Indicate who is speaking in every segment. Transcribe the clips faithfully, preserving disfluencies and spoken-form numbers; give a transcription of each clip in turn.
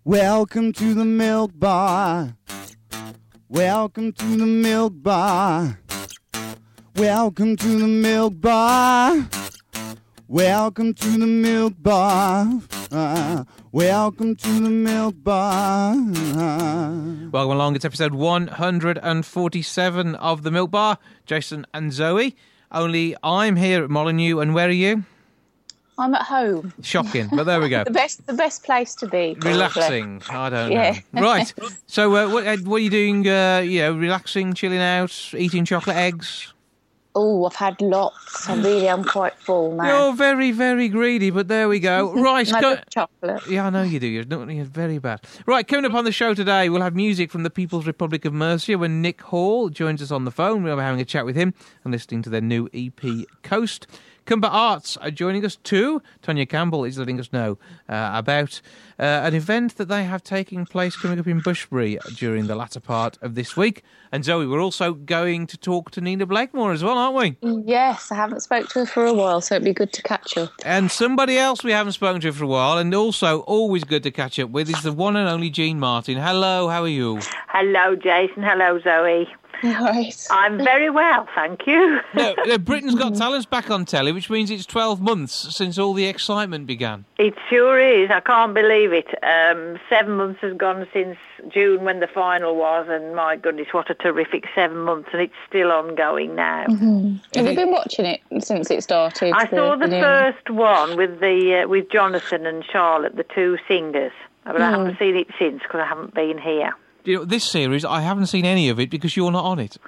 Speaker 1: Welcome to the Milk Bar. Welcome to the Milk Bar. Welcome to the Milk Bar. Welcome to the Milk Bar. Uh, welcome to the Milk Bar.
Speaker 2: Welcome along. It's episode one hundred forty-seven of the Milk Bar. Jason and Zoe. Only I'm here at Molyneux, and where are you?
Speaker 3: I'm at home.
Speaker 2: Shocking, but there we go.
Speaker 3: the best, the best place to be. Probably.
Speaker 2: Relaxing. I don't
Speaker 3: Yeah.
Speaker 2: know. Right. So, uh, what, uh, what are you doing? Uh, you know, relaxing, chilling out, eating chocolate eggs.
Speaker 3: Oh, I've had lots. I really am quite full now.
Speaker 2: You're very, very greedy, but there we go. Right.
Speaker 3: I
Speaker 2: go-
Speaker 3: love chocolate.
Speaker 2: Yeah, I know you do. You're, not, you're very bad. Right, coming up on the show today, we'll have music from the People's Republic of Mercia when Nick Hall joins us on the phone. We'll be having a chat with him and listening to their new E P, Coast. Cumber Arts are joining us too. Tonya Campbell is letting us know uh, about uh, an event that they have taking place coming up in Bushbury during the latter part of this week. And Zoe, we're also going to talk to Nina Blakemore as well, aren't we?
Speaker 3: Yes, I haven't spoke to her for a while, so it'd be good to catch up.
Speaker 2: And somebody else we haven't spoken to for a while, and also always good to catch up with, is the one and only Jean Martin. Hello, how are you?
Speaker 4: Hello, Jason. Hello, Zoe.
Speaker 3: Right.
Speaker 4: I'm very well, thank you.
Speaker 2: No, uh, Britain's Got Talent's back on telly, which means it's twelve months since all the excitement began.
Speaker 4: It sure is. I can't believe it. Um, seven months has gone since June when the final was, and my goodness, what a terrific seven months, and it's still ongoing now.
Speaker 3: Mm-hmm. Have you been watching it since it started?
Speaker 4: I saw the,
Speaker 3: the
Speaker 4: first one with the uh, with Jonathan and Charlotte, the two singers, but mm. I haven't seen it since because I haven't been here.
Speaker 2: You know, this series, I haven't seen any of it because you're not on it.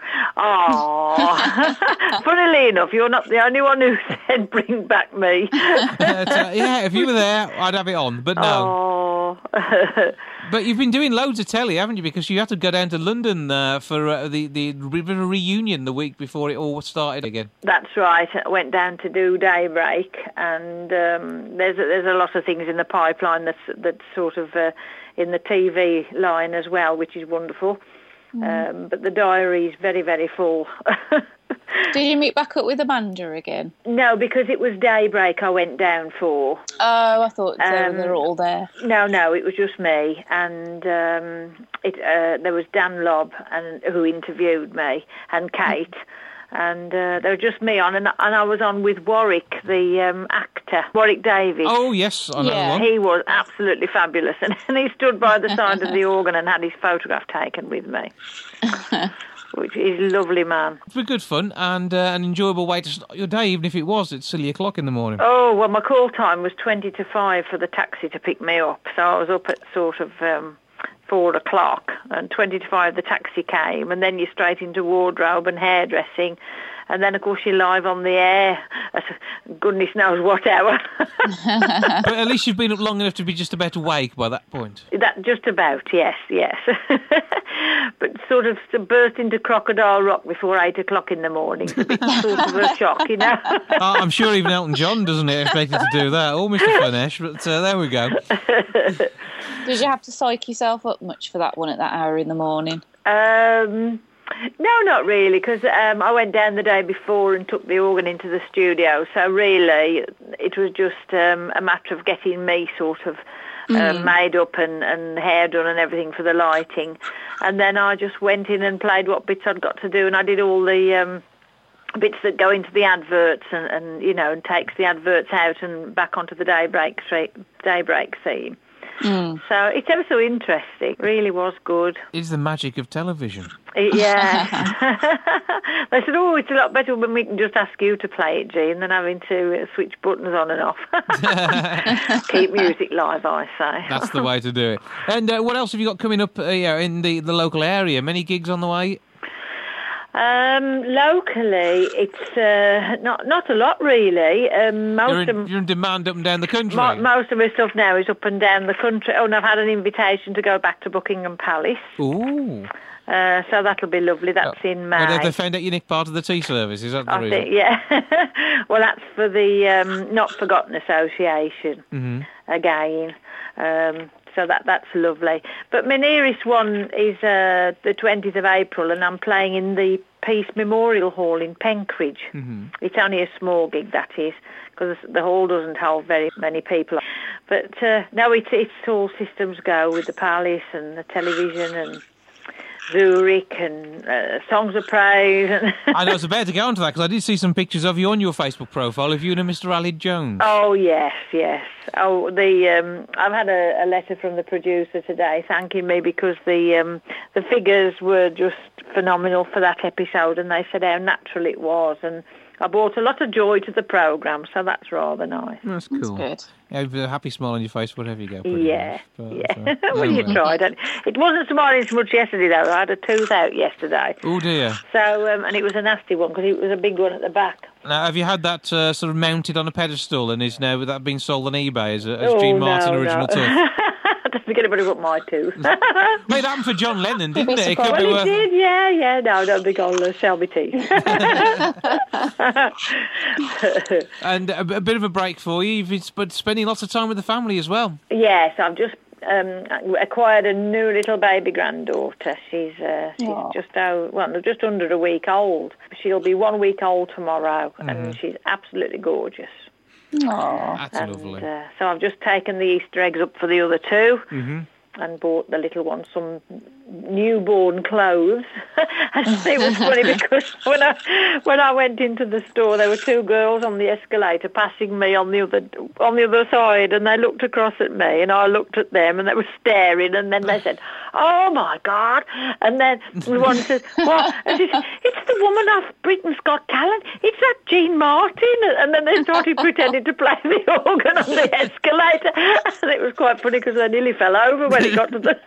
Speaker 4: Oh, funnily enough, you're not the only one who said bring back me.
Speaker 2: uh, yeah, if you were there, I'd have it on, but no.
Speaker 4: Oh.
Speaker 2: But you've been doing loads of telly, haven't you? Because you had to go down to London uh, for uh, the, the River reunion the week before it all started again.
Speaker 4: That's right. I went down to do Daybreak, and um, there's, a, there's a lot of things in the pipeline that's, that's sort of... Uh, in the T V line as well, which is wonderful. Mm. Um, but the diary is very, very full.
Speaker 3: Did you meet back up with Amanda again?
Speaker 4: No, because it was Daybreak I went down for.
Speaker 3: Oh, I thought they
Speaker 4: um,
Speaker 3: were all there.
Speaker 4: No, no, it was just me. And um, it, uh, there was Dan Lobb and, who interviewed me, and Kate. Mm. And uh, there was just me on, and, and I was on with Warwick, the um, actor, Warwick Davis.
Speaker 2: Oh, yes, I know
Speaker 4: yeah,
Speaker 2: one.
Speaker 4: He was absolutely fabulous, and, and he stood by the side of the organ and had his photograph taken with me, which is a lovely man.
Speaker 2: It's been good fun and uh, an enjoyable way to start your day, even if it was at silly o'clock in the morning.
Speaker 4: Oh, well, my call time was twenty to five for the taxi to pick me up, so I was up at sort of... Um, four o'clock, and twenty to five the taxi came, and then you're straight into wardrobe and hairdressing, and then of course you're live on the air at goodness knows what hour.
Speaker 2: But at least you've been up long enough to be just about awake by that point.
Speaker 4: That just about, yes, yes. But sort of to burst into Crocodile Rock before eight o'clock in the morning is a bit sort of a shock, you know.
Speaker 2: uh, I'm sure even Elton John doesn't expect you to do that, or Mister Furnish, but uh, there we go.
Speaker 3: Did you have to psych yourself up much for that one at that hour in the morning?
Speaker 4: Um, no, not really, because um, I went down the day before and took the organ into the studio, so really it was just um, a matter of getting me sort of uh, mm. made up and, and hair done and everything for the lighting, and then I just went in and played what bits I'd got to do, and I did all the... Um, bits that go into the adverts and, and, you know, and takes the adverts out and back onto the Daybreak, daybreak theme. Mm. So it's ever so interesting. Really was good.
Speaker 2: It's the magic of television.
Speaker 4: Yeah. They said, oh, it's a lot better when we can just ask you to play it, Jean, than having to uh, switch buttons on and off. Keep music live, I say.
Speaker 2: That's the way to do it. And uh, what else have you got coming up uh, yeah, in the, the local area? Many gigs on the way?
Speaker 4: Um, locally, it's uh, not not a lot really. Um, most
Speaker 2: you're, in,
Speaker 4: of,
Speaker 2: you're in demand up and down the country.
Speaker 4: Mo- most of my stuff now is up and down the country. Oh, and I've had an invitation to go back to Buckingham Palace.
Speaker 2: Ooh.
Speaker 4: Uh, so that'll be lovely. That's oh, in May.
Speaker 2: Well, they found out you nicked part of the tea service. Is that the
Speaker 4: I
Speaker 2: reason?
Speaker 4: think, yeah. Well, that's for the um, Not Forgotten Association
Speaker 2: mm-hmm.
Speaker 4: again. Um, So that that's lovely. But my nearest one is uh, the twentieth of April, and I'm playing in the Peace Memorial Hall in Penkridge. Mm-hmm. It's only a small gig, that is, because the hall doesn't hold very many people. But But uh, no, it's it's all systems go with the Palace and the television and Zurich and uh, Songs of Praise. And
Speaker 2: I was about to go on to that because I did see some pictures of you on your Facebook profile of you and Mister Alid Jones.
Speaker 4: Oh yes, yes. Oh, the um, I've had a, a letter from the producer today thanking me because the um, the figures were just phenomenal for that episode, and they said how natural it was, and I brought a lot of joy to the programme, so that's rather nice.
Speaker 2: That's cool.
Speaker 3: That's good.
Speaker 2: You have a happy smile on your face wherever you go. pretty
Speaker 4: Yeah,
Speaker 2: much. But,
Speaker 4: yeah.
Speaker 2: uh,
Speaker 4: well, you
Speaker 2: anyway.
Speaker 4: tried. It It wasn't smiling so much yesterday, though. I had a tooth out yesterday.
Speaker 2: Oh dear.
Speaker 4: So, um, and it was a nasty one because it was a big one at the back.
Speaker 2: Now, have you had that uh, sort of mounted on a pedestal and is now that being sold on eBay as, a, as
Speaker 4: Oh,
Speaker 2: Gene
Speaker 4: no,
Speaker 2: Martin
Speaker 4: no.
Speaker 2: original tooth?
Speaker 4: Don't forget about it, my tooth.
Speaker 2: Well, it happened for John Lennon, didn't
Speaker 3: You'd be
Speaker 2: it? It could
Speaker 3: surprised.
Speaker 2: be
Speaker 4: Well,
Speaker 2: worth...
Speaker 4: it did, yeah, yeah. No, I don't think I'll uh, sell my teeth.
Speaker 2: And a, a bit of a break for you, you've been sp- spending lots of time with the family as well.
Speaker 4: Yes, I've just um, acquired a new little baby granddaughter. She's uh, she's
Speaker 3: Aw.
Speaker 4: just out, well, just under a week old. She'll be one week old tomorrow,
Speaker 2: Mm-hmm.
Speaker 4: and she's absolutely gorgeous.
Speaker 3: Aw.
Speaker 2: That's
Speaker 4: And
Speaker 2: lovely.
Speaker 4: uh, so I've just taken the Easter eggs up for the other two.
Speaker 2: hmm
Speaker 4: And bought the little one some newborn clothes. And it was funny because when I when I went into the store, there were two girls on the escalator passing me on the other on the other side, and they looked across at me, and I looked at them, and they were staring, and then they said, "Oh my God!" And then one said, "What?" And she said, "It's the woman off Britain's Got Talent. It's that Jean Martin." And then they started pretending to play the organ on the escalator, and it was quite funny because they nearly fell over when it got to the.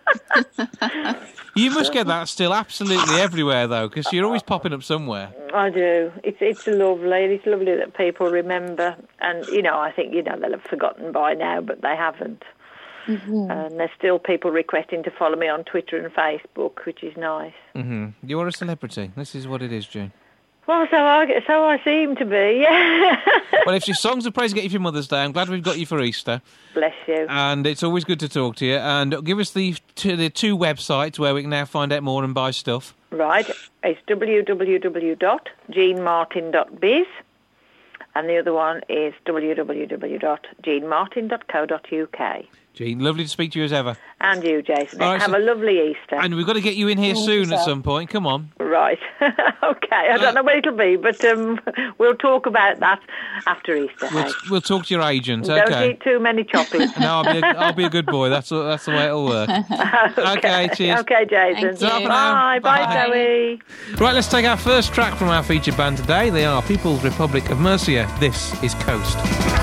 Speaker 2: You must get that still absolutely everywhere, though, because you're always popping up somewhere.
Speaker 4: I do. It's it's lovely. It's lovely that people remember, and you know, I think you know they'll have forgotten by now, but they haven't.
Speaker 3: Mm-hmm.
Speaker 4: And there's still people requesting to follow me on Twitter and Facebook, which is nice.
Speaker 2: hmm You are a celebrity. This is what it is, June.
Speaker 4: Well, so I so I seem to be. Yeah.
Speaker 2: Well, if your songs of praise get you for Mother's Day, I'm glad we've got you for Easter.
Speaker 4: Bless you.
Speaker 2: And it's always good to talk to you. And give us the two, the two websites where we can now find out more and buy stuff.
Speaker 4: Right. It's w w w dot jean martin dot biz, and the other one is w w w dot jean martin dot co dot u k.
Speaker 2: Gene, lovely to speak to you as ever.
Speaker 4: And you, Jason.
Speaker 2: All right,
Speaker 4: Have
Speaker 2: so-
Speaker 4: a lovely Easter.
Speaker 2: And we've got to get you in here
Speaker 3: Thank
Speaker 2: soon
Speaker 3: you,
Speaker 2: at
Speaker 3: sir.
Speaker 2: some point. Come on.
Speaker 4: Right. Okay. I don't know when it'll be, but um, we'll talk about that after Easter.
Speaker 2: We'll,
Speaker 4: hey?
Speaker 2: we'll talk to your agent.
Speaker 4: Don't
Speaker 2: Okay.
Speaker 4: eat too many choppies.
Speaker 2: No, I'll be, a, I'll be a good boy. That's that's the way it'll work. Okay, cheers.
Speaker 4: Okay, Jason.
Speaker 3: Thank you.
Speaker 2: Ta for now.
Speaker 4: Bye. Bye,
Speaker 2: Bye.
Speaker 4: Zoe.
Speaker 2: Right, let's take our first track from our featured band today. They are People's Republic of Mercia. This is Coast.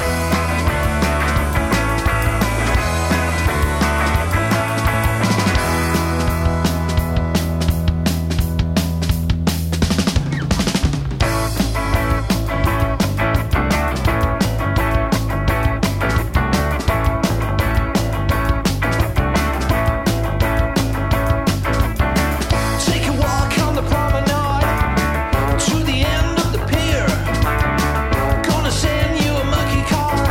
Speaker 5: Take a walk on the promenade to the end of the pier. Gonna send you a monkey card.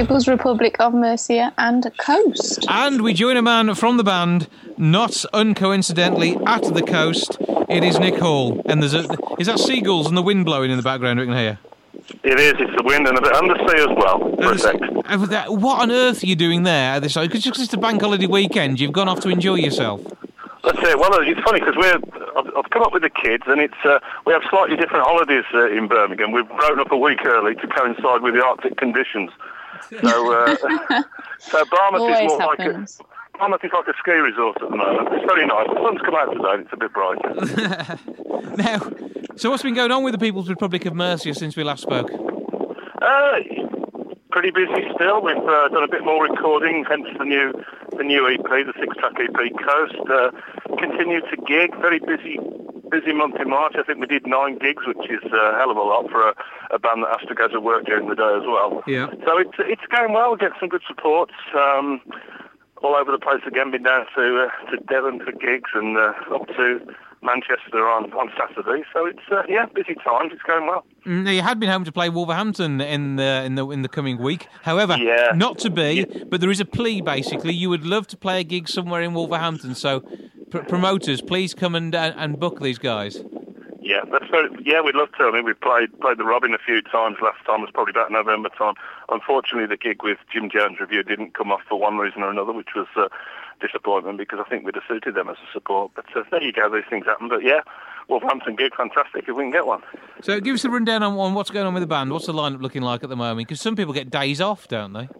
Speaker 3: People's Republic of Mercia and Coast.
Speaker 2: And we join a man from the band, not uncoincidentally, at the Coast. It is Nick Hall. And there's a... Is that seagulls and the wind blowing in the background we can hear?
Speaker 6: It is. It's the wind and a bit undersea as well, for a sec.
Speaker 2: What on earth are you doing there at this time? Because it's a bank holiday weekend. You've gone off to enjoy yourself.
Speaker 6: That's it. Well, it's funny because we're. I've, I've come up with the kids, and it's uh, we have slightly different holidays uh, in Birmingham. We've broken up a week early to coincide with the Arctic conditions. So, uh, so Barmouth
Speaker 3: Always
Speaker 6: is more
Speaker 3: happens.
Speaker 6: like a Barmouth is like a ski resort at the moment. It's very nice. The sun's come out today. And it's a bit bright.
Speaker 2: Now, so what's been going on with the People's Republic of Mercia since we last spoke?
Speaker 6: Uh, pretty busy still. We've uh, done a bit more recording, hence the new the new E P, the six-track E P Coast. Uh, continued to gig. Very busy busy month in March. I think we did nine gigs, which is a hell of a lot for a, a band that has to go to work during the day as well.
Speaker 2: Yeah.
Speaker 6: So it's it's going well. We get some good support. Um, all over the place again. Been down to uh, to Devon for gigs and uh, up to Manchester on, on Saturday, so it's uh, yeah, busy times. It's going well.
Speaker 2: Now, you had been home to play Wolverhampton in the in the in the coming week. However,
Speaker 6: yeah.
Speaker 2: not to be.
Speaker 6: Yeah.
Speaker 2: But there is a plea. Basically, you would love to play a gig somewhere in Wolverhampton. So, pr- promoters, please come and uh, and book these guys.
Speaker 6: Yeah, that's very, yeah, we'd love to. I mean, we played played the Robin a few times. Last time was probably about November time. Unfortunately, the gig with Jim Jones Review didn't come off for one reason or another, which was uh, disappointment because I think we'd have suited them as a support. But uh, there you go, these things happen. But yeah, Wolverhampton gig, fantastic if we can get one.
Speaker 2: So give us a rundown on, on what's going on with the band. What's the lineup looking like at the moment? Because some people get days off, don't they?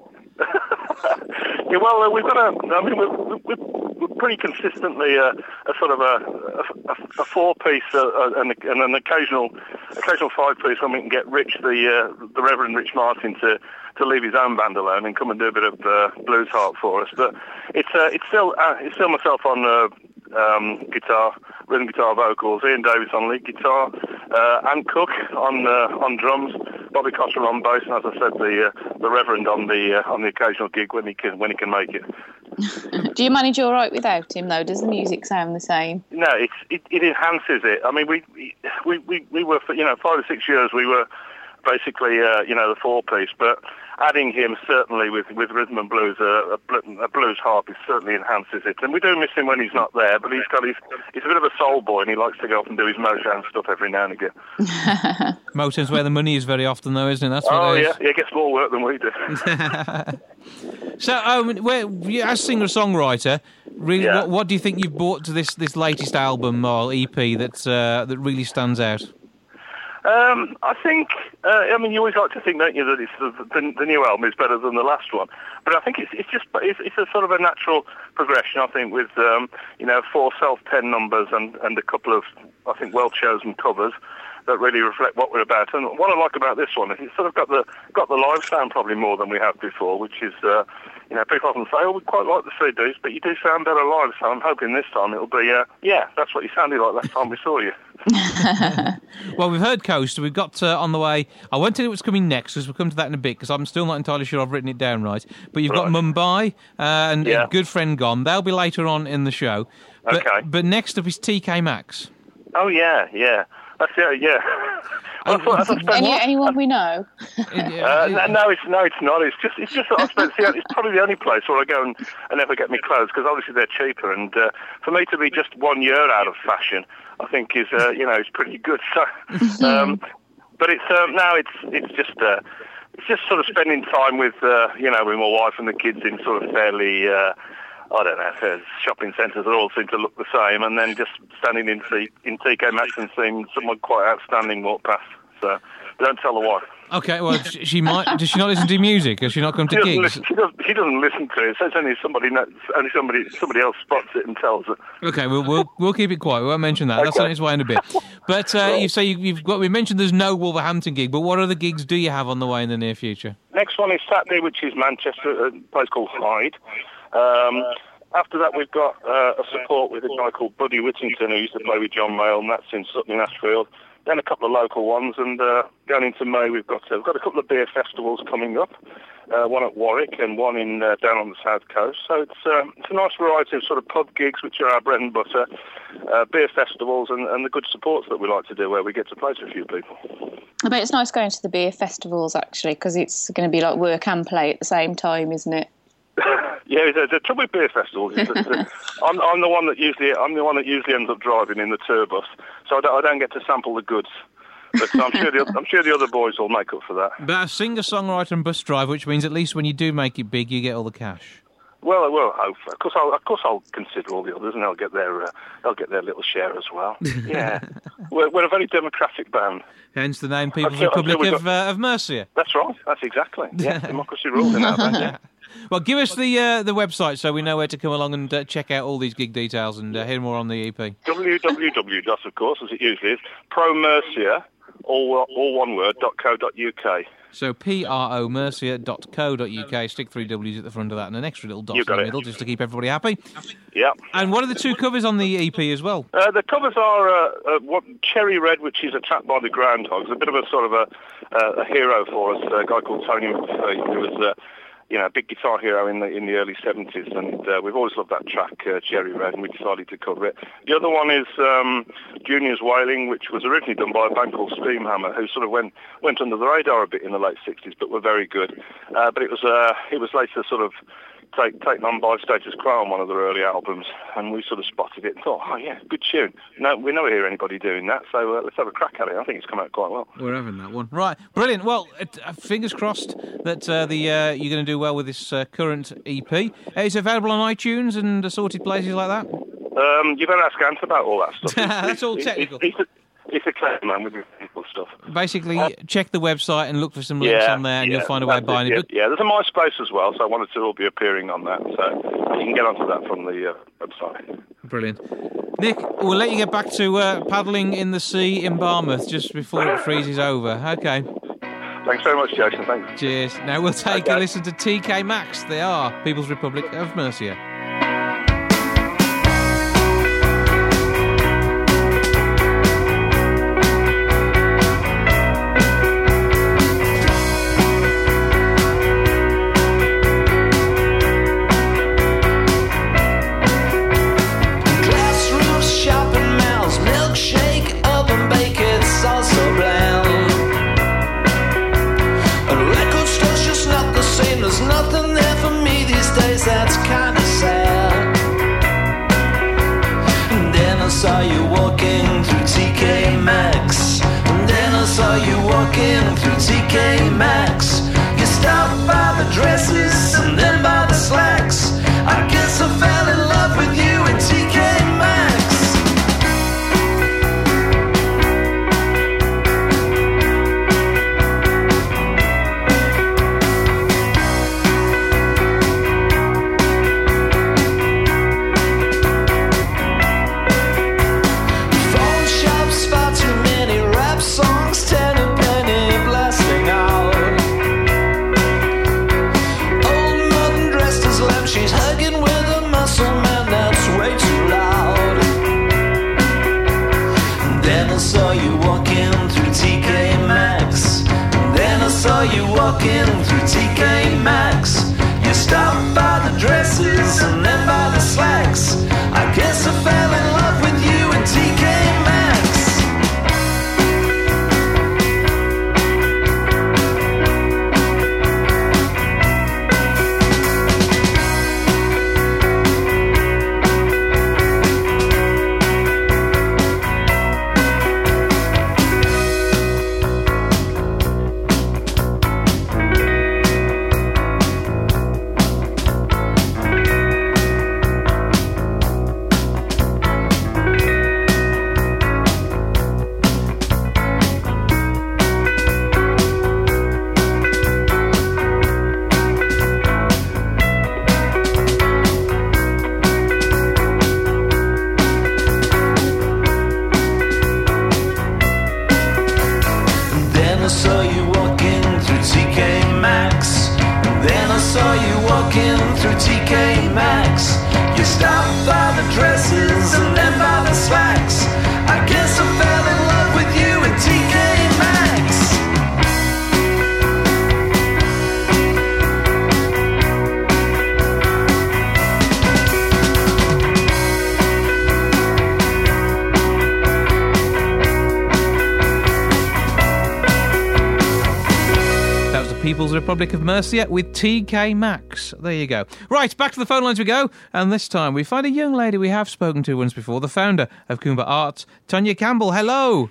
Speaker 6: Yeah, well, uh, we've got a. I mean, we're, we're, we're pretty consistently uh, a sort of a, a, a four-piece uh, and, and an occasional occasional five-piece when we can get Rich, the uh, the Reverend Rich Martin, to, to leave his own band alone and come and do a bit of uh, blues harp for us. But it's uh, it's still uh, it's still myself on uh, um, guitar, rhythm guitar, vocals, Ian Davis on lead guitar, uh, Anne Cook on uh, on drums, Bobby Cottrell on bass, and as I said, the uh, the Reverend on the uh, on the occasional gig when he can when he can make it.
Speaker 3: Do you manage all right without him, though? Does the music sound the same?
Speaker 6: No, it's, it it enhances it. I mean, we we we we were for, you know five or six years we were basically uh, you know the four piece, but adding him certainly with, with rhythm and blues, uh, a, a blues harp, it certainly enhances it. And we do miss him when he's not there, but he's got his, he's a bit of a soul boy and he likes to go off and do his Motown stuff every now and again.
Speaker 2: Motown's where the money is very often, though, isn't it? That's what
Speaker 6: oh,
Speaker 2: it
Speaker 6: yeah,
Speaker 2: is.
Speaker 6: he gets more work than we do.
Speaker 2: So, um, where, as singer-songwriter, really,
Speaker 6: Yeah.
Speaker 2: what, what do you think you've brought to this, this latest album or E P that uh, that really stands out?
Speaker 6: Um, I think, uh, I mean, you always like to think, don't you, that it's the, the, the new album is better than the last one. But I think it's, it's just, it's, it's a sort of a natural progression, I think, with, um, you know, four self-pen numbers and, and a couple of, I think, well-chosen covers that really reflect what we're about. And what I like about this one is it's sort of got the got the live sound probably more than we have before, which is, uh, you know, people often say, oh, we quite like the C Ds, but you do sound better live, so I'm hoping this time it'll be, uh, yeah, that's what you sounded like last time we saw you.
Speaker 2: Well, we've heard Coast. We've got uh, on the way. I won't tell you what's coming next because we'll come to that in a bit because I'm still not entirely sure I've written it down right. But you've got
Speaker 6: Right.
Speaker 2: Mumbai uh, and
Speaker 6: Yeah.
Speaker 2: a good friend Gone. They'll be later on in the show. But,
Speaker 6: Okay.
Speaker 2: But next up is T K Maxx.
Speaker 6: Oh, yeah, yeah. That's, yeah, yeah. Well, I thought- I spent-
Speaker 3: Any, anyone we know?
Speaker 6: Uh, no, no, it's no, it's not. It's just, it's just that I spent. See, it's probably the only place where I go and, and never get me clothes because obviously they're cheaper. And uh, for me to be just one year out of fashion, I think is, uh, you know, is pretty good. So, um, but it's um, now it's it's just uh, it's just sort of spending time with uh, you know with my wife and the kids in sort of fairly. Uh, I don't know, uh, shopping centres that all seem to look the same, and then just standing in T- in T K Maxx and seeing someone quite outstanding walk past. So don't tell the wife.
Speaker 2: Okay, well, she she might. Does she not listen to music? Does she not come
Speaker 6: She
Speaker 2: to
Speaker 6: doesn't,
Speaker 2: gigs?
Speaker 6: listen, she, doesn't, she doesn't listen to it. So it's only somebody, knows, only somebody, somebody else spots it and tells her.
Speaker 2: Okay, we'll we'll, we'll keep it quiet. We won't mention that. That's
Speaker 6: Okay.
Speaker 2: on its way in a bit. But uh, you say you, you've got. We mentioned there's no Wolverhampton gig, but what other gigs do you have on the way in the near future?
Speaker 6: Next one is Saturday, which is Manchester, a place called Hyde. Um, After that, we've got uh, a support with a guy called Buddy Whittington, who used to play with John Mayall, and that's in Sutton in Ashfield. Then a couple of local ones, and uh, going into May, we've got uh, we've got a couple of beer festivals coming up. Uh, one at Warwick and one in uh, down on the south coast. So it's uh, it's a nice variety of sort of pub gigs, which are our bread and butter, uh, beer festivals, and, and the good supports that we like to do, where we get to play to a few people.
Speaker 3: I bet it's nice going to the beer festivals actually, because it's going to be like work and play at the same time, isn't it?
Speaker 6: Yeah, the, the trouble with beer festivals is that the, I'm, I'm the one that usually I'm the one that usually ends up driving in the tour bus, so I don't, I don't get to sample the goods. But I'm sure the I'm sure the other boys will make up for that.
Speaker 2: But a singer, songwriter, and bus driver, which means at least when you do make it big, you get all the cash.
Speaker 6: Well, well, of course, I'll, of course, I'll consider all the others, and they'll get their uh, they'll get their little share as well. Yeah, we're, we're a very democratic band.
Speaker 2: Hence the name People's
Speaker 6: Until-
Speaker 2: Republic
Speaker 6: until
Speaker 2: of,
Speaker 6: we've
Speaker 2: uh, of Mercia.
Speaker 6: That's right. That's exactly. Yeah, democracy rules in our band. Yeah.
Speaker 2: Well, give us the uh, the website so we know where to come along and uh, check out all these gig details and uh, hear more on the E P.
Speaker 6: w w w dot, of course, as it usually is, promercia, all all one word, dot co dot uk.
Speaker 2: So P R O mercia dot co dot uk. Stick three W's at the front of that and an extra little dot
Speaker 6: You
Speaker 2: in the
Speaker 6: got it.
Speaker 2: middle just to keep everybody happy.
Speaker 6: Yeah.
Speaker 2: And what are the two covers on the E P as well?
Speaker 6: Uh, the covers are uh, uh, what, Cherry Red, which is Attacked by the Groundhogs, a bit of a sort of a, uh, a hero for us, a guy called Tony McPhee, who was uh, you know, a big guitar hero in the in the early seventies, and uh, we've always loved that track, uh, Cherry Red, and we decided to cover it. The other one is um, Junior's Wailing, which was originally done by a band called Steamhammer, who sort of went went under the radar a bit in the late sixties, but were very good. Uh, but it was uh, it was later sort of take, taken on by Status Quo on one of their early albums, and we sort of spotted it and thought, oh yeah, good tune. No, we never hear anybody doing that, so uh, let's have a crack at it. I think it's come out quite well.
Speaker 2: We're having that one. Right, brilliant. Well, uh, fingers crossed that uh, the uh, you're going to do well with this uh, current E P. Uh, it's available on iTunes and assorted places like that?
Speaker 6: Um, you better ask Ant about all that stuff.
Speaker 2: That's all
Speaker 6: He's-
Speaker 2: technical.
Speaker 6: He's, he's, a, he's a clever man with technical stuff.
Speaker 2: Basically, check the website and look for some links on there and
Speaker 6: yeah,
Speaker 2: you'll find a way of
Speaker 6: that's
Speaker 2: buying
Speaker 6: it,
Speaker 2: it.
Speaker 6: yeah, yeah, there's a MySpace as well, so I wanted to all be appearing on that. So you can get onto that from the uh, website.
Speaker 2: Brilliant. Nick, we'll let you get back to uh, paddling in the sea in Barmouth just before it freezes over. Okay.
Speaker 6: Thanks very much, Jason. Thanks.
Speaker 2: Cheers. Now we'll take
Speaker 6: Okay.
Speaker 2: a listen to T K Maxx. They are People's Republic of Mercia.
Speaker 5: Glass roofs, shopping malls, milkshake, oven bake, it's all so bland. A record store's just not the same, there's nothing there for me these days, that's kinda sad. And then I saw you walking through T K Maxx. And then I saw you walking through T K Maxx. You stopped by the dresses and then by the slacks. I guess I fell in love with you in T K Maxx. Phone shops, far too many rap songs, ten a penny blasting out. Old mother dressed as lamb, she's hugging with a muscle man, that's way too loud. And then I saw you walking through T K Maxx. And then I saw you walking through T K Maxx. You stopped by the dresses and then by the slacks. I guess I fell in love with you in T K Maxx.
Speaker 2: People's Republic of Mercia with T K Maxx. There you go. Right, back to the phone lines we go. And this time we find a young lady we have spoken to once before, the founder of Kumba Arts, Tanya Campbell. Hello.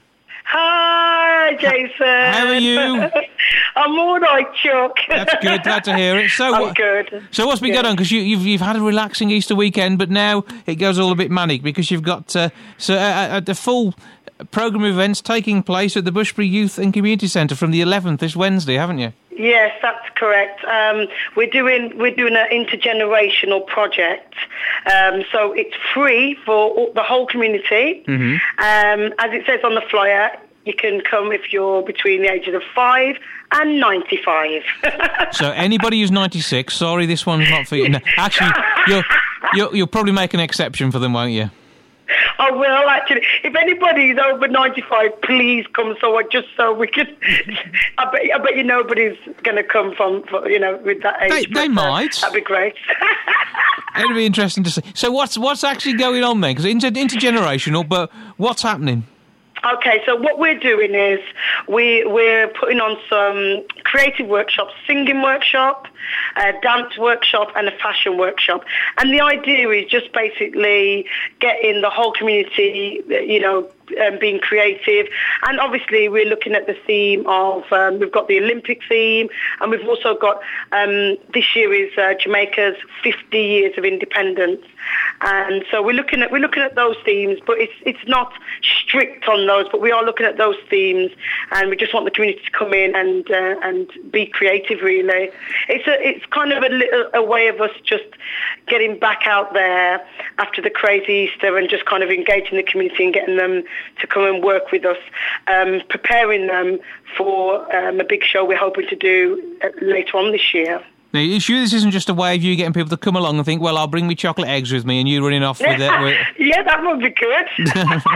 Speaker 7: Hi, Jason.
Speaker 2: How are you?
Speaker 7: I'm all right, Chuck.
Speaker 2: That's good. Glad to hear it. So,
Speaker 7: I'm
Speaker 2: what,
Speaker 7: good.
Speaker 2: So what's been
Speaker 7: Good.
Speaker 2: going on? Because you, you've you've had a relaxing Easter weekend, but now it goes all a bit manic because you've got uh, so a, a, a full programme of events taking place at the Bushbury Youth and Community Centre from the eleventh this Wednesday, haven't you?
Speaker 7: Yes, that's correct. Um, we're doing we're doing an intergenerational project, um, so it's free for all, the whole community.
Speaker 2: Mm-hmm.
Speaker 7: Um, as it says on the flyer, you can come if you're between the ages of five and ninety-five.
Speaker 2: So anybody who's ninety-six, sorry, this one's not for you. No, actually, you'll, you'll you'll probably make an exception for them, won't you?
Speaker 7: I will, actually. If anybody's over ninety-five, please come so I, just so we can... I bet, I bet you nobody's going to come from, you know, with that age.
Speaker 2: They, they
Speaker 7: but, uh,
Speaker 2: might.
Speaker 7: That'd be great.
Speaker 2: It'll be interesting to see. So what's what's actually going on then? Because inter- intergenerational, but what's happening?
Speaker 7: Okay, so what we're doing is we, we're putting on some creative workshops, singing workshop, a dance workshop and a fashion workshop. And the idea is just basically getting the whole community, you know, um, being creative. And obviously we're looking at the theme of, um, we've got the Olympic theme, and we've also got, um, this year is uh, Jamaica's fifty years of independence. And so we're looking at we're looking at those themes, but it's it's not strict on those, but we are looking at those themes, and we just want the community to come in and uh, and be creative. Really, it's a it's kind of a little a way of us just getting back out there after the crazy Easter and just kind of engaging the community and getting them to come and work with us, um, preparing them for um, a big show we're hoping to do later on this year.
Speaker 2: Now, you sure this isn't just a way of you getting people to come along and think, well, I'll bring me chocolate eggs with me and you running off with it? With...
Speaker 7: Yeah, that would be good.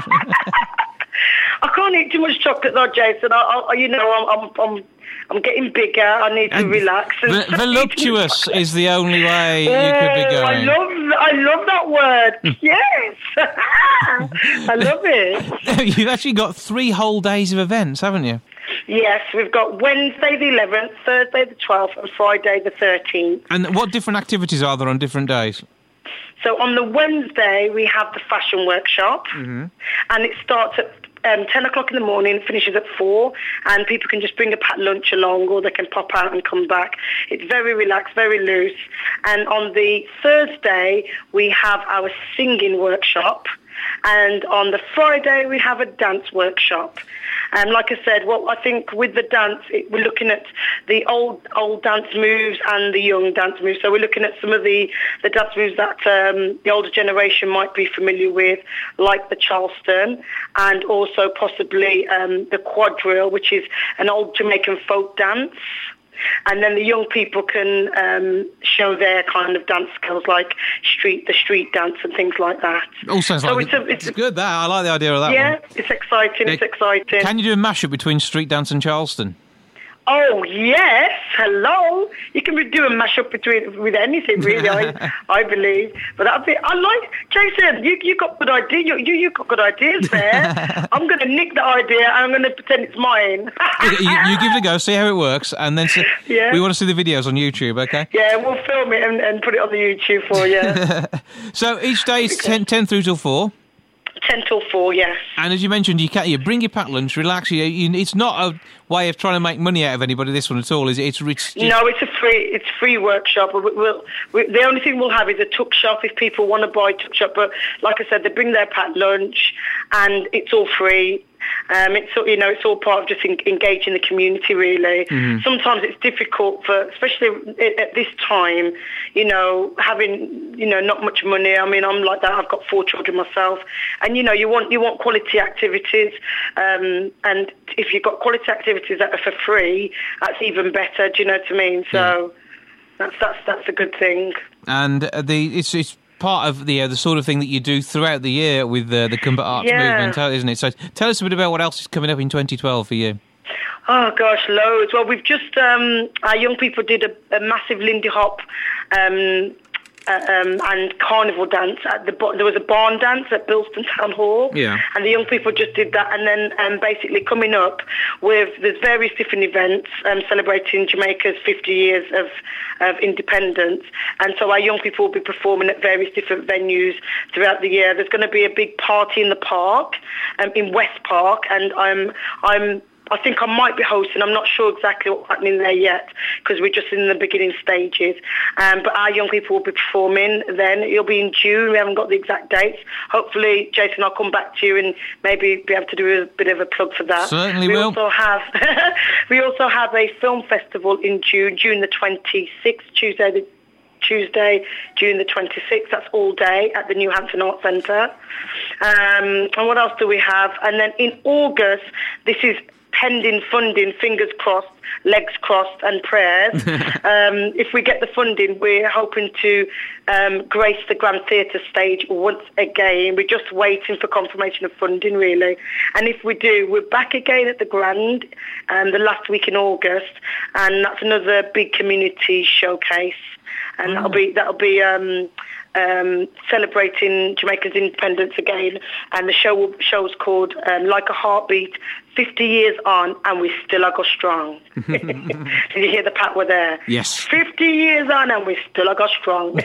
Speaker 7: I can't eat too much chocolate though, Jason. I, I, you know, I'm, I'm, I'm, I'm getting bigger. I need to
Speaker 2: and
Speaker 7: relax. And
Speaker 2: v- voluptuous is the only way you could be
Speaker 7: Oh, I
Speaker 2: going.
Speaker 7: love, I love that word. Yes, I love it.
Speaker 2: You've actually got three whole days of events, haven't you?
Speaker 7: Yes, we've got Wednesday the eleventh, Thursday the twelfth, and Friday the thirteenth.
Speaker 2: And what different activities are there on different days?
Speaker 7: So on the Wednesday, we have the fashion workshop,
Speaker 2: Mm-hmm.
Speaker 7: and it starts at um, ten o'clock in the morning, finishes at four, and people can just bring a packed lunch along, or they can pop out and come back. It's very relaxed, very loose. And on the Thursday, we have our singing workshop, and on the Friday, we have a dance workshop. And like I said, well, I think with the dance, it, we're looking at the old old dance moves and the young dance moves. So we're looking at some of the, the dance moves that um, the older generation might be familiar with, like the Charleston, and also possibly um, the quadrille, which is an old Jamaican folk dance. And then the young people can um, show their kind of dance skills, like street, the street dance and things like that.
Speaker 2: All sounds
Speaker 7: So
Speaker 2: like
Speaker 7: it's, a,
Speaker 2: it's,
Speaker 7: it's
Speaker 2: good. That I like the idea of that
Speaker 7: yeah,
Speaker 2: one.
Speaker 7: it's exciting. It's
Speaker 2: Yeah.
Speaker 7: exciting.
Speaker 2: Can you do a mashup between street dance and Charleston?
Speaker 7: Oh yes, hello. You can do a mashup between with anything, really. I, I believe, but that'd be. I like Jason. You you got good idea. You you you got good ideas there. I'm going to nick the idea and I'm going to pretend it's mine.
Speaker 2: you, you give it a go, see how it works, and then see,
Speaker 7: Yeah.
Speaker 2: we want to see the videos on YouTube, okay?
Speaker 7: Yeah, we'll film it and, and put it on the YouTube for you.
Speaker 2: So each day is ten, ten through till four.
Speaker 7: Ten till four, yes.
Speaker 2: And as you mentioned, you can you bring your packed lunch, relax. You, you, it's not a way of trying to make money out of anybody. This one at all, is it? It's, it's just,
Speaker 7: No, it's a free it's free workshop. We, we'll, we, the only thing we'll have is a tuck shop if people want to buy tuck shop. But like I said, they bring their packed lunch, and it's all free. Um, it's all, you know, it's all part of just en- engaging the community. Really,
Speaker 2: Mm-hmm.
Speaker 7: sometimes it's difficult for, especially at, at this time, you know, having you know not much money. I mean, I'm like that. I've got four children myself, and you know, you want you want quality activities, um, and if you've got quality activities that are for free, that's even better. Do you know what I mean? So that's that's that's a good thing.
Speaker 2: and uh, the it's it's part of the uh, the sort of thing that you do throughout the year with uh, the Kumba Arts
Speaker 7: Yeah.
Speaker 2: movement, uh, isn't it? So tell us a bit about what else is coming up in twenty twelve for you.
Speaker 7: Oh gosh, loads. Well, we've just um, our young people did a, a massive Lindy Hop um, uh, um, and carnival dance at the. There was a barn dance at Bilston Town Hall.
Speaker 2: Yeah.
Speaker 7: And the young people just did that, and then um, basically coming up with there's various different events um, celebrating Jamaica's fifty years of of independence, and so our young people will be performing at various different venues throughout the year. There's going to be a big party in the park, um, in West Park, and I'm I'm. I think I might be hosting. I'm not sure exactly what's happening there yet because we're just in the beginning stages. Um, but our young people will be performing then. It'll be in June. We haven't got the exact dates. Hopefully, Jason, I'll come back to you and maybe be able to do a bit of a plug for that.
Speaker 2: Certainly
Speaker 7: we
Speaker 2: will.
Speaker 7: Also have, we also have a film festival in June, June the twenty-sixth, Tuesday the Tuesday, June the twenty-sixth. That's all day at the New Hampton Arts Centre. Um, and what else do we have? And then in August, this is pending funding, fingers crossed, legs crossed and prayers. um, if we get the funding, we're hoping to um, grace the Grand Theatre stage once again. We're just waiting for confirmation of funding, really. And if we do, we're back again at the Grand um, the last week in August, and that's another big community showcase. And
Speaker 2: Oh.
Speaker 7: that'll be that'll be um, um, celebrating Jamaica's independence again. And the show will, show's called um, Like a Heartbeat. Fifty years on, and we still are go strong. Did you hear the pat were there?
Speaker 2: Yes.
Speaker 7: Fifty years on, and we still are go strong.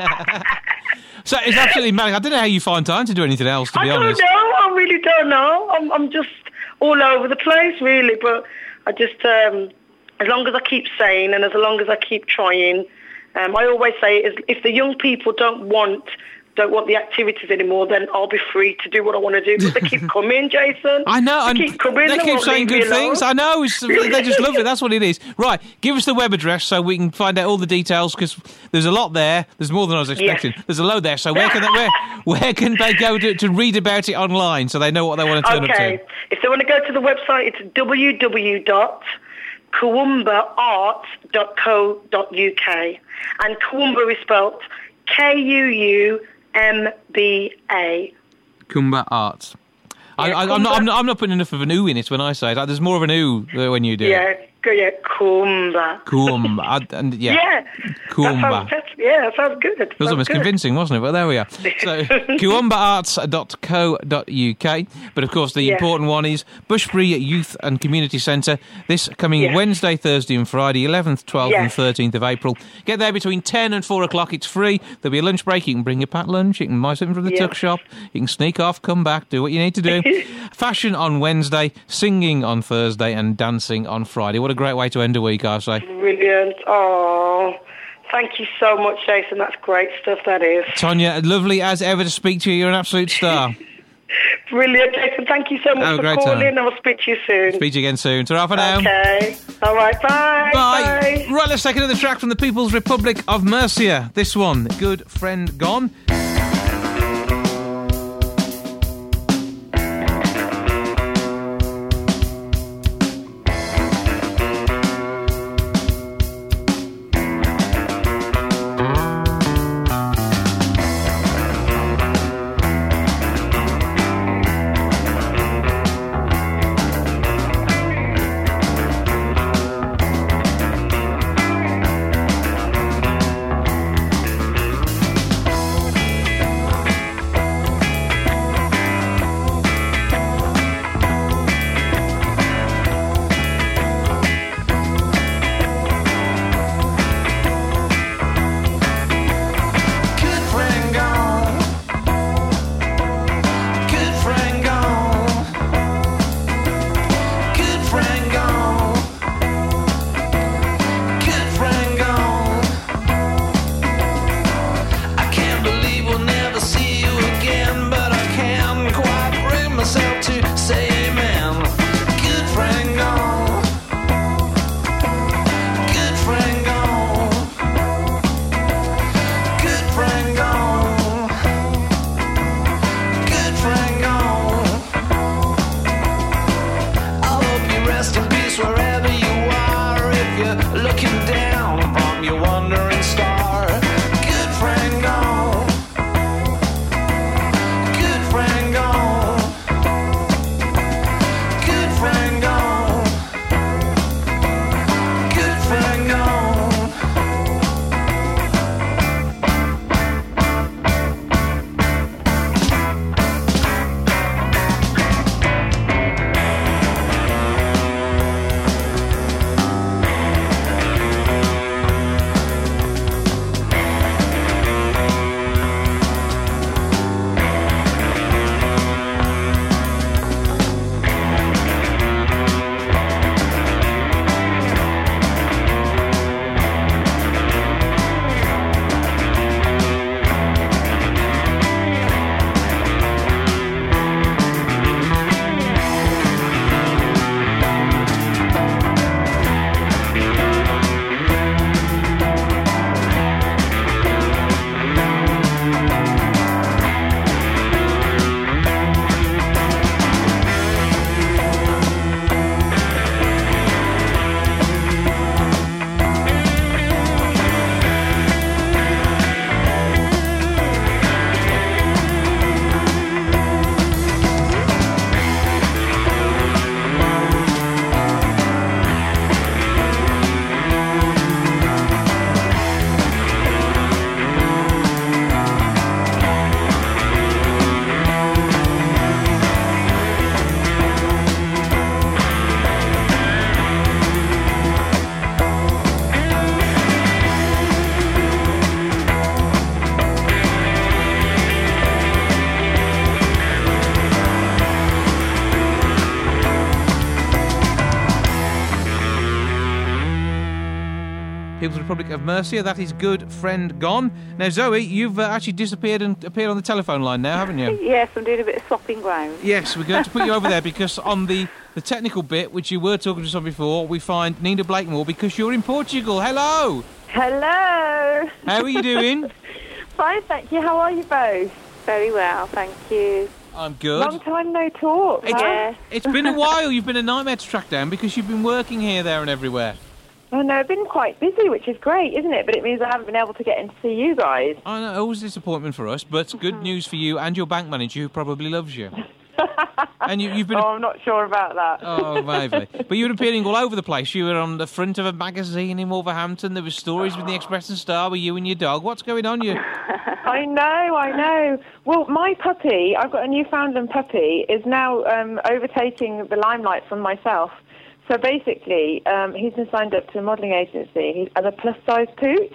Speaker 2: So it's absolutely manic. I don't know how you find time to do anything else, to
Speaker 7: I
Speaker 2: be
Speaker 7: don't
Speaker 2: honest.
Speaker 7: know. I really don't know. I'm I'm just all over the place, really. But I just um, as long as I keep saying, and as long as I keep trying. Um, I always say, is if the young people don't want don't want the activities anymore, then I'll be free to do what I want to do. But they keep coming, Jason.
Speaker 2: I know.
Speaker 7: They
Speaker 2: and
Speaker 7: keep coming.
Speaker 2: They
Speaker 7: They
Speaker 2: keep
Speaker 7: won't
Speaker 2: saying
Speaker 7: leave me
Speaker 2: good things. I
Speaker 7: alone.
Speaker 2: know. It's, they just love it. That's what it is. Right. Give us the web address so we can find out all the details, because there's a lot there. There's more than I was expecting.
Speaker 7: Yes.
Speaker 2: There's a load there. So where can they, where, where can they go to, to read about it online so they know what they want to turn
Speaker 7: Okay.
Speaker 2: up to?
Speaker 7: If they want to go to the website, it's w w w dot kawumba art dot co dot u k. And Kawumba is spelled K U U M B A.
Speaker 2: Kumba Arts. I,
Speaker 7: Yeah,
Speaker 2: I, I'm, not,
Speaker 7: Kumba.
Speaker 2: I'm, not, I'm not putting enough of an ooh in it when I say it. There's more of an ooh uh, when you do
Speaker 7: Yeah,
Speaker 2: it.
Speaker 7: go yeah, Kawumba.
Speaker 2: Kumba. I- and, yeah.
Speaker 7: Yeah.
Speaker 2: Kumba.
Speaker 7: That sounds, that's- yeah, that sounds good.
Speaker 2: It was
Speaker 7: Sounds
Speaker 2: almost
Speaker 7: good.
Speaker 2: convincing, wasn't it? But there we are. So, kawumba arts dot co dot u k. But of course, the
Speaker 7: Yes.
Speaker 2: important one is Bushbury Youth and Community Centre this coming
Speaker 7: Yes.
Speaker 2: Wednesday, Thursday, and Friday, eleventh, twelfth, and
Speaker 7: Yes.
Speaker 2: thirteenth of April. Get there between ten and four o'clock. It's free. There'll be a lunch break. You can bring your packed lunch. You can buy something from the
Speaker 7: Yes.
Speaker 2: tuck shop. You can sneak off, come back, do what you need to do. Fashion on Wednesday, singing on Thursday, and dancing on Friday. What a great way to end a week, I say.
Speaker 7: Brilliant. Oh, thank you so much, Jason. That's great stuff, that is.
Speaker 2: Tonya, lovely as ever to speak to you. You're an absolute star.
Speaker 7: Brilliant, Jason. Thank you so much
Speaker 2: Have a
Speaker 7: for
Speaker 2: great
Speaker 7: calling.
Speaker 2: time.
Speaker 7: I'll speak to you soon.
Speaker 2: Speak to you again soon. Ta-ra for now.
Speaker 7: Okay. All right, bye.
Speaker 2: Bye. Right, let's take another track from the People's Republic of Mercia. This one, Good Friend Gone. Republic of Mercia. That is Good Friend Gone. Now, Zoe, you've uh, actually disappeared and appeared on the telephone line now, haven't you?
Speaker 8: Yes, I'm doing a bit of swapping ground.
Speaker 2: Yes, we're going to put you over there because on the, the technical bit, which you were talking to us on before, we find Nina Blakemore because you're in Portugal. Hello!
Speaker 9: Hello!
Speaker 2: How are you doing?
Speaker 9: Fine, thank you. How are you both?
Speaker 8: Very well, thank you.
Speaker 2: I'm good.
Speaker 9: Long time no talk.
Speaker 2: It's,
Speaker 9: huh?
Speaker 2: it's been a while. You've been a nightmare to track down because you've been working here, there and everywhere.
Speaker 9: I know, I've been quite busy, which is great, isn't it? But it means I haven't been able to get in to see you guys.
Speaker 2: I know, always a disappointment for us, but good news for you and your bank manager who probably loves you. And you, you've been...
Speaker 9: Oh, I'm not sure about that.
Speaker 2: Oh, maybe. But you were appearing all over the place. You were on the front of a magazine in Wolverhampton. There were stories with the Express and Star with you and your dog. What's going on? You?
Speaker 9: I know, I know. Well, my puppy, I've got a Newfoundland puppy, is now um, overtaking the limelight from myself. So basically, um, he's been signed up to a modelling agency he's, as a plus-size pooch.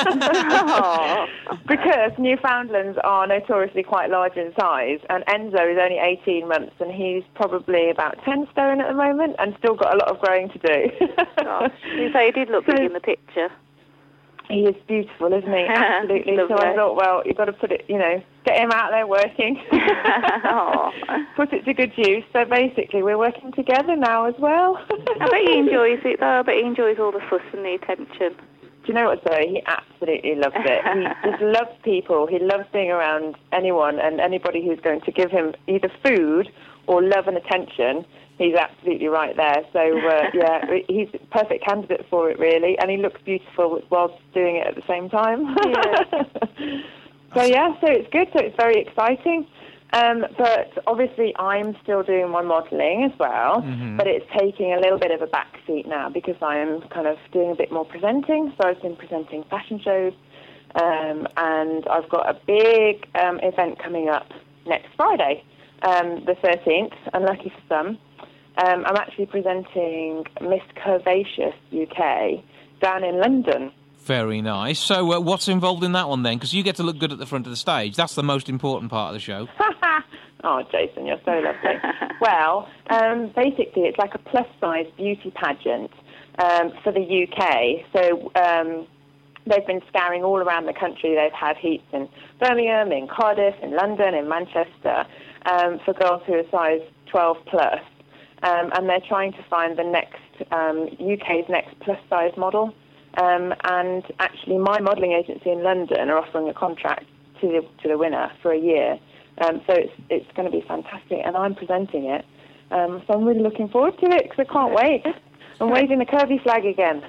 Speaker 9: Because Newfoundlands are notoriously quite large in size, and Enzo is only eighteen months, and he's probably about ten stone at the moment, and still got a lot of growing to do.
Speaker 8: Gosh, you say he did look
Speaker 9: So-
Speaker 8: big in the picture.
Speaker 9: He is beautiful, isn't he? Absolutely. So I
Speaker 8: Lovely.
Speaker 9: thought, well, you've got to put it, you know, get him out there working.
Speaker 8: Aw.
Speaker 9: Put it to good use. So basically, we're working together now as well.
Speaker 8: I bet he enjoys it, though. I bet he enjoys all the fuss and the attention.
Speaker 9: Do you know what, Zoe? He absolutely loves it. He just loves people. He loves being around anyone and anybody who's going to give him either food or love and attention. He's absolutely right there. So, uh, yeah, he's a perfect candidate for it, really. And he looks beautiful whilst doing it at the same time.
Speaker 8: Yeah.
Speaker 9: So, yeah, so it's good. So it's very exciting. Um, but obviously I'm still doing my modelling as well,
Speaker 2: Mhm.
Speaker 9: but it's taking a little bit of a back seat now because I am kind of doing a bit more presenting. So I've been presenting fashion shows, um, and I've got a big um, event coming up next Friday, um, the thirteenth, unlucky for some. Um, I'm actually presenting Miss Curvaceous U K down in London.
Speaker 2: Very nice. So uh, what's involved in that one then? Because you get to look good at the front of the stage. That's the most important part of the show.
Speaker 9: Oh, Jason, you're so lovely. Well, um, basically, it's like a plus-size beauty pageant um, for the U K. So um, they've been scouring all around the country. They've had heats in Birmingham, in Cardiff, in London, in Manchester um, for girls who are size twelve plus. Um, and they're trying to find the next um, U K's next plus-size model. Um, and actually, my modelling agency in London are offering a contract to the to the winner for a year. Um, so it's it's going to be fantastic, and I'm presenting it. Um, so I'm really looking forward to it because I can't wait. I'm waving the curvy flag again.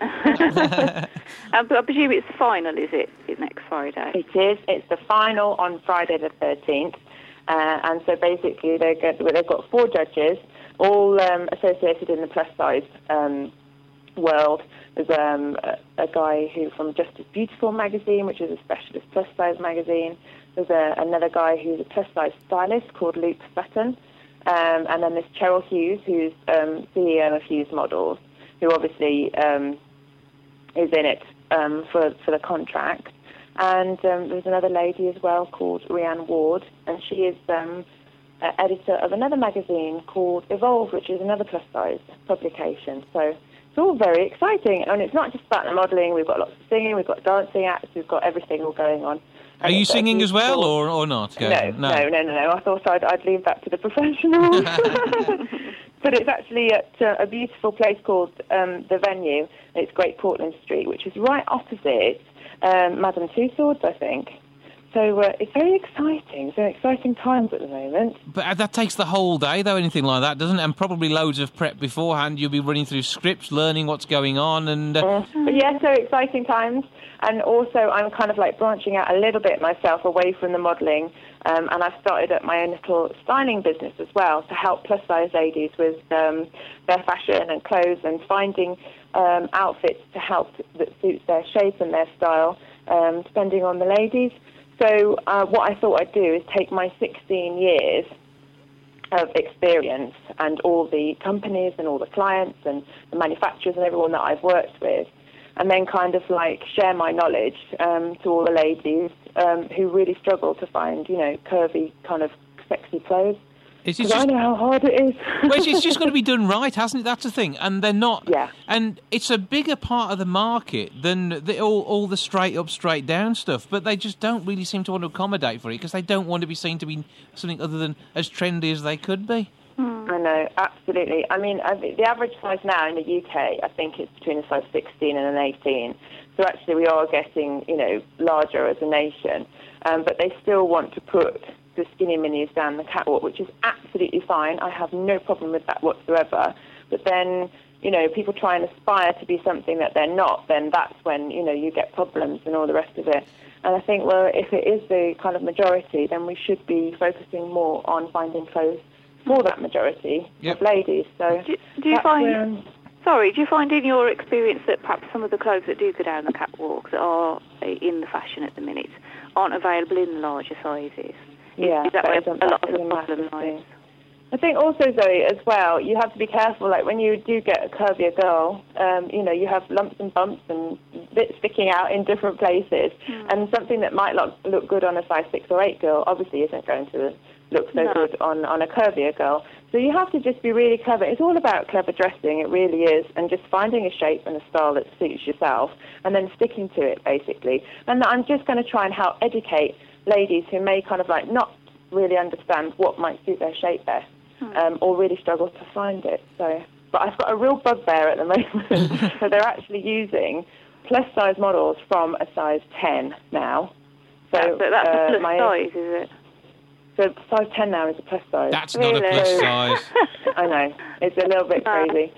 Speaker 8: I presume it's the final, is it, next Friday?
Speaker 9: It is. It's the final on Friday the thirteenth. Uh, and so basically they're go- they've got four judges, all um, associated in the plus-size um, world. There's um, a, a guy who from Just As Beautiful magazine, which is a specialist plus-size magazine. There's a, another guy who's a plus-size stylist called Luke Sutton. Um, and then there's Cheryl Hughes, who's um, C E O of Hughes Models, who obviously um, is in it um, for, for the contract. And um, there's another lady as well called Rhianne Ward, and she is um, uh, editor of another magazine called Evolve, which is another plus-size publication. So it's all very exciting. And it's not just about the modelling. We've got lots of singing, we've got dancing acts, we've got everything all going on.
Speaker 2: Are
Speaker 9: And
Speaker 2: you
Speaker 9: it's a
Speaker 2: singing as well,
Speaker 9: beautiful-
Speaker 2: or, or not?
Speaker 9: no,
Speaker 2: Okay.
Speaker 9: no, no, no, no. I thought I'd, I'd leave that to the professionals. But it's actually at uh, a beautiful place called um, The Venue. It's Great Portland Street, which is right opposite um, Madame Tussauds, I think. So uh, it's very exciting. It's very exciting times at the moment.
Speaker 2: But uh, that takes the whole day, though, anything like that, doesn't it? And probably loads of prep beforehand. You'll be running through scripts, learning what's going on, and... Uh,
Speaker 9: Uh, but yeah, so exciting times. And also I'm kind of like branching out a little bit myself away from the modelling. Um, and I've started up my own little styling business as well to help plus-size ladies with um, their fashion and clothes and finding um, outfits to help that suits their shape and their style, um, depending on the ladies. So uh, what I thought I'd do is take my sixteen years of experience and all the companies and all the clients and the manufacturers and everyone that I've worked with, and then kind of like share my knowledge um, to all the ladies um, who really struggle to find, you know, curvy kind of sexy clothes.
Speaker 2: It's,
Speaker 9: Because
Speaker 2: it's
Speaker 9: I
Speaker 2: just,
Speaker 9: know how hard it is.
Speaker 2: well, it's, it's just got to be done right, hasn't it? That's the thing. And they're not...
Speaker 9: Yeah.
Speaker 2: And it's a bigger part of the market than the, all, all the straight-up, straight-down stuff, but they just don't really seem to want to accommodate for it because they don't want to be seen to be something other than as trendy as they could be.
Speaker 9: I know, absolutely. I mean, I think the average size now in the U K, I think it's between a size sixteen and an eighteen. So actually we are getting, you know, larger as a nation. Um, but they still want to put the skinny minis down the catwalk, which is absolutely fine. I have no problem with that whatsoever. But then, you know, people try and aspire to be something that they're not, then that's when, you know, you get problems and all the rest of it. And I think, well, if it is the kind of majority, then we should be focusing more on finding clothes for that majority
Speaker 2: Yep.
Speaker 9: of ladies. So
Speaker 8: Do, do you
Speaker 9: that's
Speaker 8: find...
Speaker 9: where-
Speaker 8: Sorry, do you find in your experience that perhaps some of the clothes that do go down the catwalk that are in the fashion at the minute aren't available in the larger sizes?
Speaker 9: Yeah,
Speaker 8: Is that
Speaker 9: that
Speaker 8: where
Speaker 9: is a-
Speaker 8: a lot
Speaker 9: that
Speaker 8: of
Speaker 9: is
Speaker 8: the
Speaker 9: a
Speaker 8: problem
Speaker 9: massive
Speaker 8: lies?
Speaker 9: thing. I think also, Zoe, as well, you have to be careful. Like when you do get a curvier girl, um, you know, you have lumps and bumps and bits sticking out in different places.
Speaker 8: Mm.
Speaker 9: And something that might look, look good on a size six or eight girl obviously isn't going to look so
Speaker 8: No.
Speaker 9: good on, on a curvier girl. So you have to just be really clever. It's all about clever dressing, it really is, and just finding a shape and a style that suits yourself and then sticking to it, basically. And I'm just going to try and help educate ladies who may kind of like not really understand what might suit their shape best. Um, or really struggle to find it. So, but I've got a real bugbear at the moment. So they're actually using plus size models from a size ten now. So
Speaker 8: That's, that's
Speaker 9: uh,
Speaker 8: a plus
Speaker 9: my,
Speaker 8: size, is it?
Speaker 9: So size ten now is a plus size.
Speaker 2: That's not a
Speaker 8: Really?
Speaker 2: plus size.
Speaker 9: I know, it's a little bit
Speaker 8: Ah.
Speaker 9: crazy.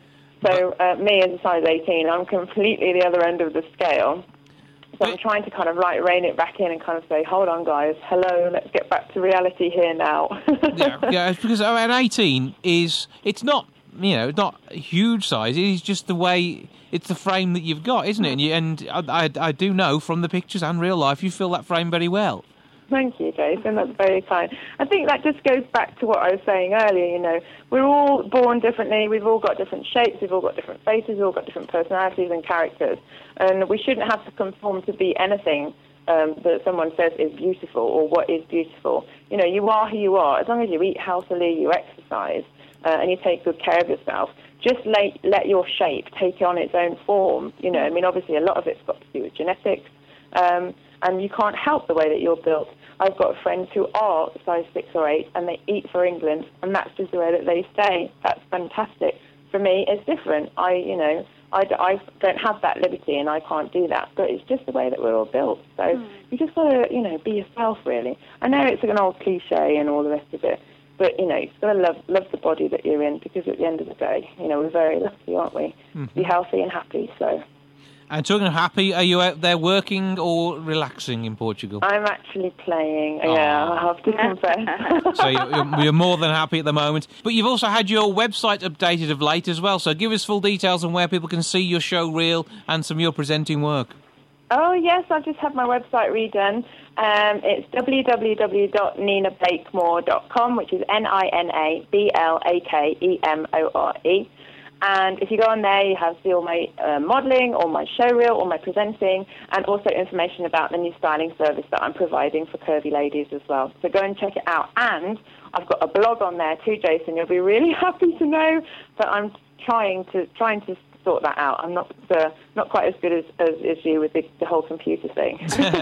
Speaker 9: So uh, me as a size eighteen, I'm completely the other end of the scale. So I'm trying to kind of like rein it back in and kind of say, hold on, guys, hello, let's get back to reality here now.
Speaker 2: yeah, yeah, it's because oh, an eighteen is, it's not, you know, it's not a huge size. It is just the way, it's the frame that you've got, isn't it? And, you, and I, I, I do know from the pictures and real life, you fill that frame very well.
Speaker 9: Thank you, Jason. That's very kind. I think that just goes back to what I was saying earlier. You know, we're all born differently. We've all got different shapes. We've all got different faces. We've all got different personalities and characters. And we shouldn't have to conform to be anything um, that someone says is beautiful or what is beautiful. You know, you are who you are. As long as you eat healthily, you exercise, uh, and you take good care of yourself, just let, let your shape take on its own form. You know, I mean, obviously a lot of it's got to do with genetics, um, and you can't help the way that you're built. I've got friends who are size six or eight, and they eat for England, and that's just the way that they stay. That's fantastic. For me, it's different. I, you know, I, I don't have that liberty, and I can't do that. But it's just the way that we're all built. So mm. you just got to, you know, be yourself, really. I know it's an old cliche and all the rest of it, but, you know, you've got to love, love the body that you're in, because at the end of the day, you know, we're very lucky, aren't we? Mm-hmm. Be healthy and happy, so...
Speaker 2: And talking of happy, are you out there working or relaxing in Portugal?
Speaker 9: I'm actually playing, oh. yeah, I have to confess.
Speaker 2: So you're, you're more than happy at the moment. But you've also had your website updated of late as well, so give us full details on where people can see your show reel and some of your presenting work.
Speaker 9: Oh, yes, I've just had my website redone. Um, it's w w w dot nina blakemore dot com, which is N I N A B L A K E M O R E. And if you go on there, you have see all my uh, modelling, all my showreel, all my presenting, and also information about the new styling service that I'm providing for curvy ladies as well. So go and check it out. And I've got a blog on there too, Jason. You'll be really happy to know that I'm trying to trying to sort that out. I'm not uh, not quite as good as, as, as you with the, the whole computer thing.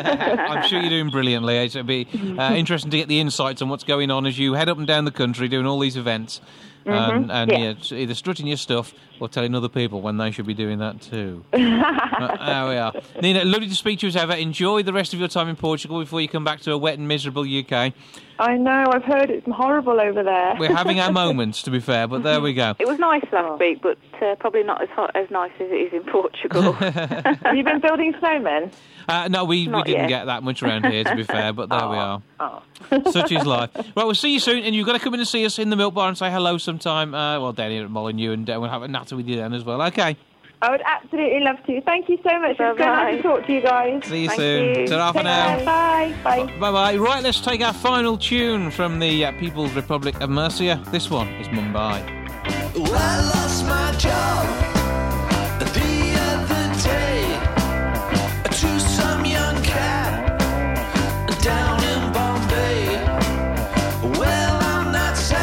Speaker 2: I'm sure you're doing brilliantly. It'll be uh, interesting to get the insights on what's going on as you head up and down the country doing all these events.
Speaker 9: Mm-hmm.
Speaker 2: And, and
Speaker 9: yeah.
Speaker 2: yeah, either strutting your stuff or telling other people when they should be doing that too. uh, there we are. Nina, lovely to speak to you as ever. Enjoy the rest of your time in Portugal before you come back to a wet and miserable U K.
Speaker 9: I know, I've heard it's horrible over there.
Speaker 2: We're having our moments, to be fair, but there we go.
Speaker 8: It was nice last week, but uh, probably not as hot, as nice as it is in Portugal.
Speaker 9: Have you been building snowmen?
Speaker 2: Uh, no, we, we didn't
Speaker 8: yet.
Speaker 2: get that much around here, to be fair, but there
Speaker 9: oh,
Speaker 2: we are.
Speaker 9: Oh.
Speaker 2: Such is life. Right, we'll see you soon, and you've got to come in and see us in the Milk Bar and say hello sometime. Uh, well, down here at Molyneux, and uh, we'll have a natter with you then as well. Okay.
Speaker 9: I would absolutely love to. Thank you so much.
Speaker 8: Bye-bye.
Speaker 9: It's so nice to talk to you guys.
Speaker 2: See you
Speaker 8: Thank
Speaker 2: soon.
Speaker 8: you.
Speaker 2: Ta-ra for
Speaker 9: Take
Speaker 2: now.
Speaker 9: care. Bye. Bye.
Speaker 2: Bye-bye. Right, let's take our final tune from the uh, People's Republic of Mercia. This one is Mumbai.
Speaker 5: Well, I lost my job the other day to some young cat down in Bombay. Well, I'm not saying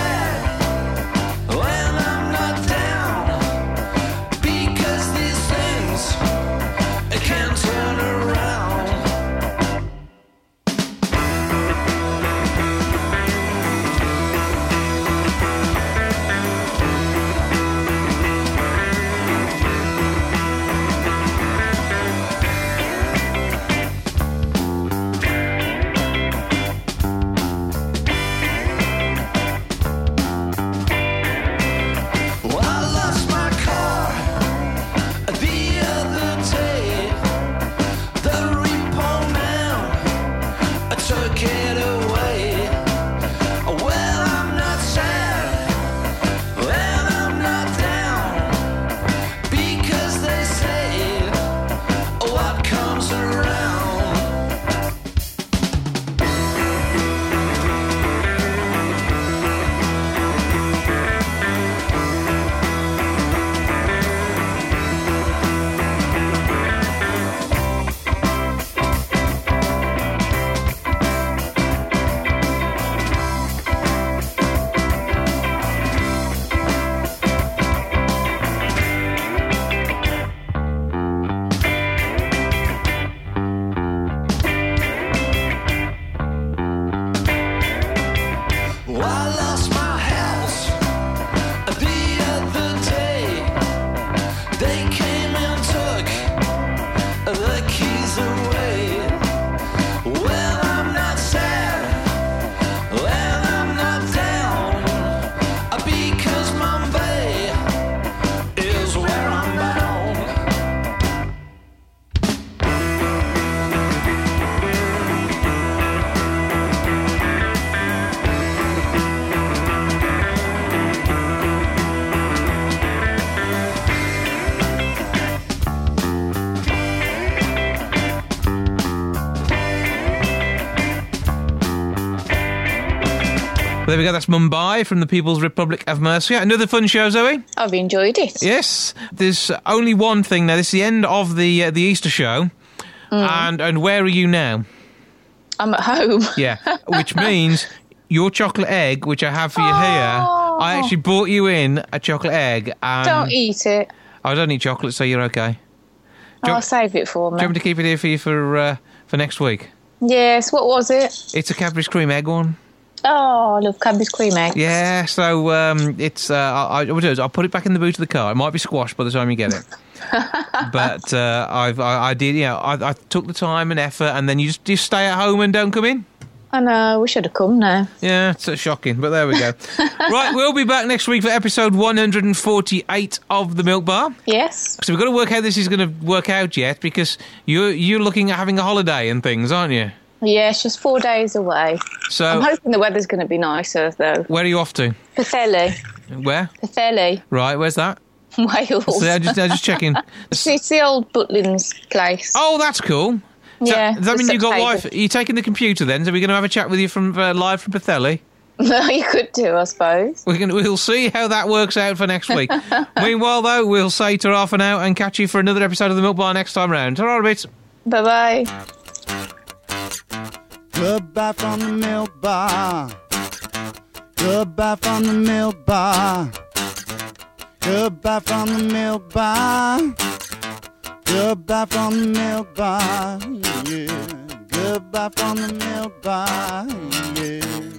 Speaker 2: there we go. That's Mumbai from the People's Republic of Mercia. Another fun show, Zoe.
Speaker 3: I've enjoyed it.
Speaker 2: Yes. There's only one thing now. This is the end of the uh, the Easter show. Mm. And and where are you now?
Speaker 3: I'm at home.
Speaker 2: Yeah, which means your chocolate egg, which I have for you
Speaker 3: oh.
Speaker 2: here, I actually brought you in a chocolate egg. And
Speaker 3: don't eat it.
Speaker 2: I don't eat chocolate, so you're okay.
Speaker 3: I'll
Speaker 2: want,
Speaker 3: save it for me.
Speaker 2: Do you want me to keep it here for you for uh, for next week?
Speaker 3: Yes. What was it?
Speaker 2: It's a Cadbury's cream egg one.
Speaker 3: Oh, I love Cadbury's cream eggs.
Speaker 2: Yeah, so um, it's. Uh, I, I, what I'll do is I'll put it back in the boot of the car. It might be squashed by the time you get it. but uh, I've, I, I did, you know, I, I took the time and effort, and then you just, just stay at home and don't come in.
Speaker 3: I know, we should have come now.
Speaker 2: Yeah, it's uh, shocking, but there we go. Right, we'll be back next week for episode one hundred forty-eight of The Milk Bar.
Speaker 3: Yes.
Speaker 2: So we've got to work out how this is going to work out yet, because you're, you're looking at having a holiday and things, aren't you?
Speaker 3: Yeah, it's just four days away.
Speaker 2: So
Speaker 3: I'm hoping the weather's going to be nicer, though.
Speaker 2: Where are you off to?
Speaker 3: Pwllheli.
Speaker 2: Where?
Speaker 3: Pwllheli.
Speaker 2: Right, where's that?
Speaker 3: Wales.
Speaker 2: So I just, I just checking.
Speaker 3: It's, it's the old Butlins place.
Speaker 2: Oh, that's cool. So,
Speaker 3: yeah.
Speaker 2: Does that mean you got Wi-Fi? Are you taking the computer then? So we're going to have a chat with you from uh, live from Pwllheli?
Speaker 3: No, you could do, I suppose.
Speaker 2: We can, we'll see how that works out for next week. Meanwhile, though, we'll say ta-ra for now and catch you for another episode of The Milk Bar next time round. Ta-ra a bit.
Speaker 3: Bye-bye.
Speaker 1: Goodbye from the Milk Bar. Goodbye from the Milk Bar. Goodbye from the Milk Bar. Goodbye from the Milk Bar. Yeah. Goodbye from the Milk Bar. Yeah.